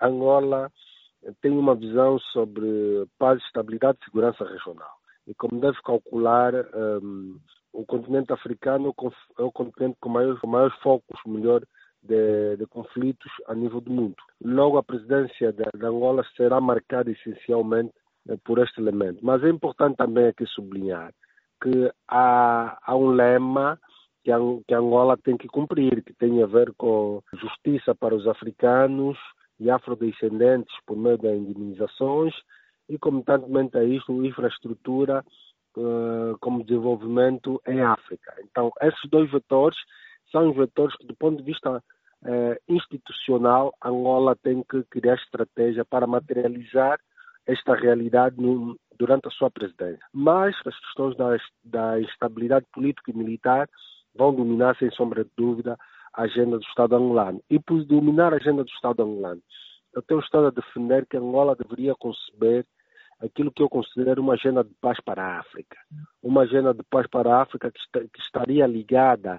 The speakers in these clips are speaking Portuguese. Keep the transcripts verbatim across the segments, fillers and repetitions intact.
Angola tem uma visão sobre paz, estabilidade e segurança regional. E como deve calcular, um, o continente africano é o continente com maiores, com maiores focos, melhor, de, de conflitos a nível do mundo. Logo, a presidência de, de Angola será marcada essencialmente eh, por este elemento. Mas é importante também aqui sublinhar que há, há um lema que a, que a Angola tem que cumprir, que tem a ver com justiça para os africanos e afrodescendentes por meio de indemnizações e, concomitantemente a isto, infraestrutura uh, como desenvolvimento em África. Então, esses dois vetores são os vetores que, do ponto de vista uh, institucional, Angola tem que criar estratégia para materializar esta realidade no, durante a sua presidência. Mas as questões da, da instabilidade política e militar vão dominar, sem sombra de dúvida, a agenda do Estado angolano. E por dominar a agenda do Estado angolano, eu tenho estado a defender que Angola deveria conceber aquilo que eu considero uma agenda de paz para a África. Uma agenda de paz para a África que, está, que estaria ligada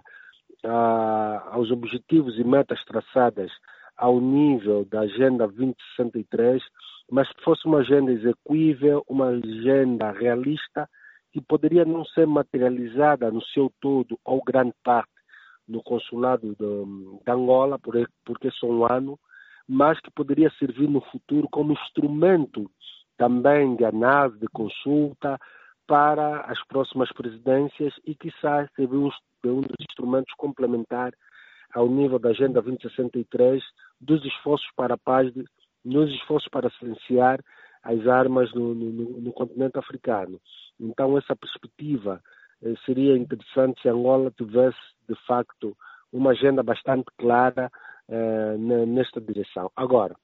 a, aos objetivos e metas traçadas ao nível da Agenda vinte sessenta e três, mas que fosse uma agenda execuível, uma agenda realista, que poderia não ser materializada no seu todo ou grande parte no consulado de, de Angola, porque é só um ano, mas que poderia servir no futuro como instrumento também de análise, de consulta para as próximas presidências e, quiçá, servir um, um dos instrumentos complementares ao nível da Agenda vinte sessenta e três dos esforços para a paz, de, nos esforços para silenciar as armas no, no, no continente africano. Então, essa perspectiva eh, seria interessante se Angola tivesse, de facto, uma agenda bastante clara eh, nesta direção. Agora,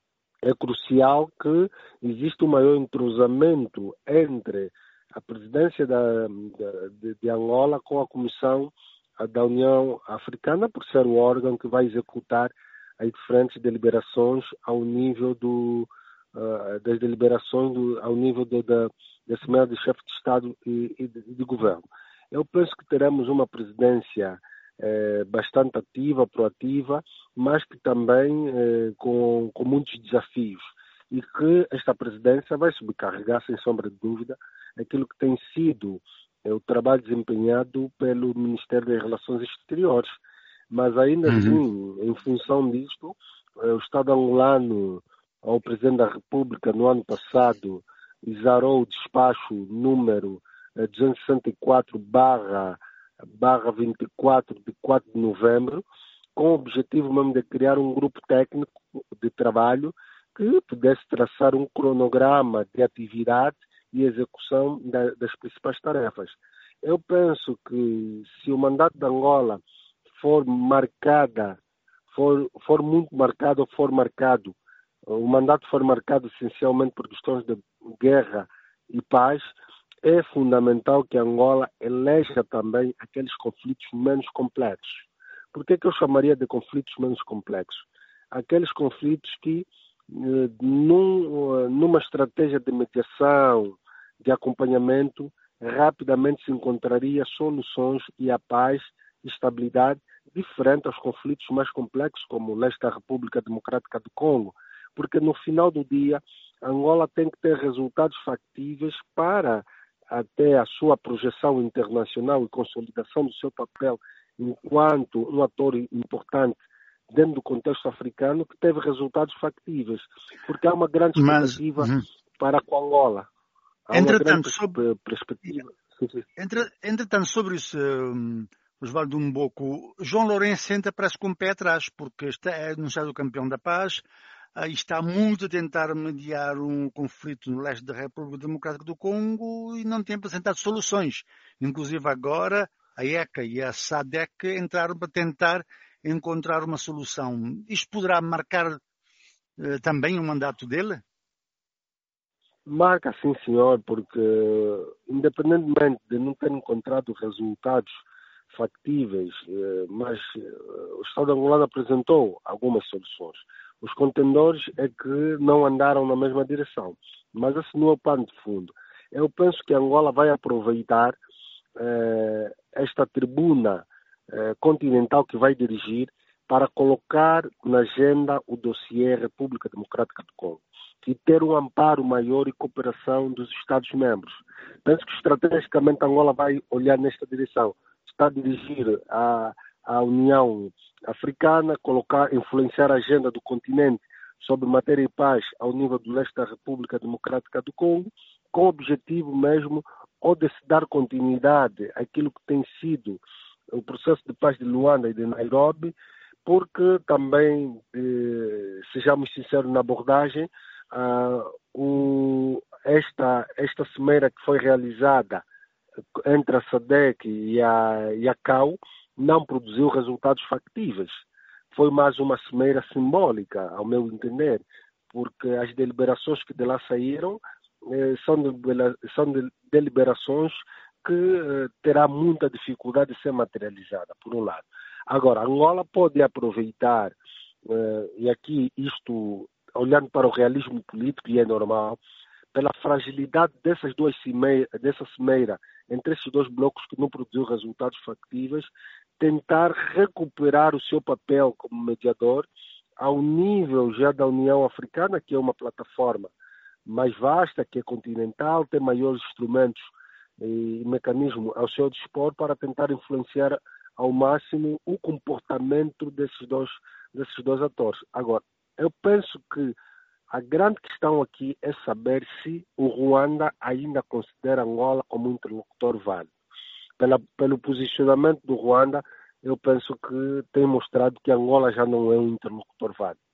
é crucial que exista um maior entrosamento entre a presidência da, de, de Angola com a Comissão da União Africana, por ser o órgão que vai executar as diferentes deliberações ao nível do, uh, das deliberações do, ao nível de, de, da Assembleia de Chefe de Estado e, e de, de Governo. Eu penso que teremos uma presidência eh, bastante ativa, proativa, mas que também eh, com, com muitos desafios e que esta presidência vai sobrecarregar, sem sombra de dúvida, aquilo que tem sido é o trabalho desempenhado pelo Ministério das Relações Exteriores. Mas ainda uhum. assim, em função disto, o Estado angolano, ao Presidente da República, no ano passado, exarou o despacho número duzentos e sessenta e quatro barra vinte e quatro, de quatro de novembro, com o objetivo mesmo de criar um grupo técnico de trabalho que pudesse traçar um cronograma de atividade e execução da, das principais tarefas. Eu penso que se o mandato de Angola for marcada, for, for muito marcado ou for marcado, o mandato for marcado essencialmente por questões de guerra e paz, é fundamental que Angola eleja também aqueles conflitos menos complexos. Por que é que eu chamaria de conflitos menos complexos? Aqueles conflitos que, num, numa estratégia de mediação, de acompanhamento, rapidamente se encontraria soluções e a paz e estabilidade diferente aos conflitos mais complexos, como o leste da República Democrática do Congo, porque no final do dia, Angola tem que ter resultados factíveis para até a sua projeção internacional e consolidação do seu papel enquanto um ator importante dentro do contexto africano, que teve resultados factíveis, porque há uma grande expectativa Mas, para com Angola. Há entretanto, uma sobre, perspectiva. Entre, entretanto, sobre isso, um, Osvaldo Umboco, João Lourenço entra parece com o pé atrás, porque está, é anunciado o campeão da paz, uh, e está muito a tentar mediar um conflito no leste da República Democrática do Congo e não tem apresentado soluções. Inclusive agora a ECA e a SADC entraram para tentar encontrar uma solução. Isto poderá marcar uh, também o mandato dele? Marca, sim, senhor, porque independentemente de não ter encontrado resultados factíveis, mas o Estado angolano apresentou algumas soluções. Os contendores é que não andaram na mesma direção, mas esse não é o pano de fundo. Eu penso que Angola vai aproveitar eh, esta tribuna eh, continental que vai dirigir para colocar na agenda o dossiê República Democrática do Congo e ter um amparo maior e cooperação dos Estados-membros. Penso que estrategicamente Angola vai olhar nesta direção. Está a dirigir a, a União Africana, colocar, influenciar a agenda do continente sobre matéria e paz ao nível do leste da República Democrática do Congo, com o objetivo mesmo ou de se dar continuidade àquilo que tem sido o processo de paz de Luanda e de Nairobi, porque também, eh, sejamos sinceros na abordagem, ah, o, esta, esta cimeira que foi realizada entre a SADC e a, e a C A U não produziu resultados factíveis. Foi mais uma cimeira simbólica, ao meu entender, porque as deliberações que de lá saíram eh, são, delibera são de deliberações que eh, terá muita dificuldade de ser materializada, por um lado. Agora, Angola pode aproveitar, eh, e aqui isto, olhando para o realismo político, e é normal, pela fragilidade dessas duas cimeira, dessa cimeira, entre esses dois blocos que não produziu resultados factíveis, tentar recuperar o seu papel como mediador ao nível já da União Africana, que é uma plataforma mais vasta, que é continental, tem maiores instrumentos e mecanismos ao seu dispor para tentar influenciar ao máximo o comportamento desses dois, desses dois atores. Agora, eu penso que a grande questão aqui é saber se o Ruanda ainda considera Angola como um interlocutor válido. Pela, pelo posicionamento do Ruanda, eu penso que tem mostrado que Angola já não é um interlocutor válido.